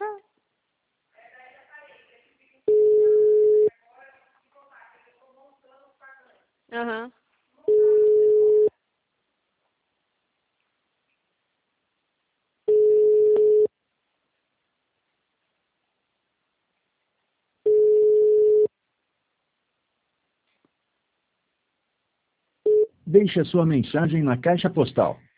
Aham. Deixe a sua mensagem na caixa postal